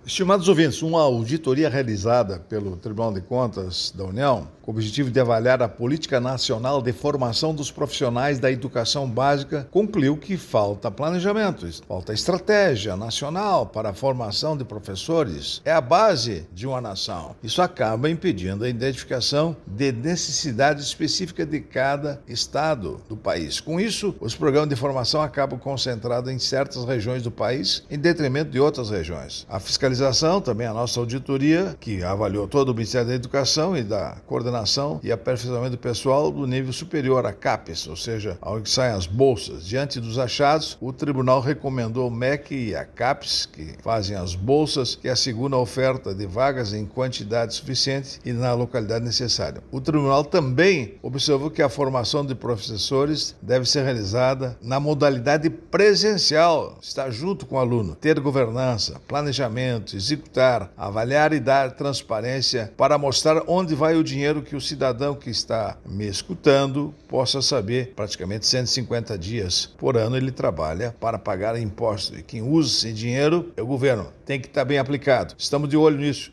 Estimados ouvintes, uma auditoria realizada pelo Tribunal de Contas da União, com o objetivo de avaliar a Política Nacional de Formação dos Profissionais da Educação Básica, concluiu que falta planejamento, falta estratégia nacional para a formação de professores. É a base de uma nação. Isso acaba impedindo a identificação de necessidade específica de cada estado do país. Com isso, os programas de formação acabam concentrados em certas regiões do país, em detrimento de outras regiões. A fiscalização, também a nossa auditoria, que avaliou todo o Ministério da Educação e da coordenação e aperfeiçoamento pessoal do nível superior, a CAPES, ou seja, onde saem as bolsas. Diante dos achados, o tribunal recomendou ao MEC e a CAPES, que fazem as bolsas, que asseguram a oferta de vagas em quantidade suficiente e na localidade necessária. O tribunal também observou que a formação de professores deve ser realizada na modalidade presencial, estar junto com o aluno, ter governança, planejamento, executar, avaliar e dar transparência para mostrar onde vai o dinheiro, que o cidadão que está me escutando possa saber. Praticamente 150 dias por ano ele trabalha para pagar impostos, e quem usa esse dinheiro é o governo. Tem que estar bem aplicado. Estamos de olho nisso.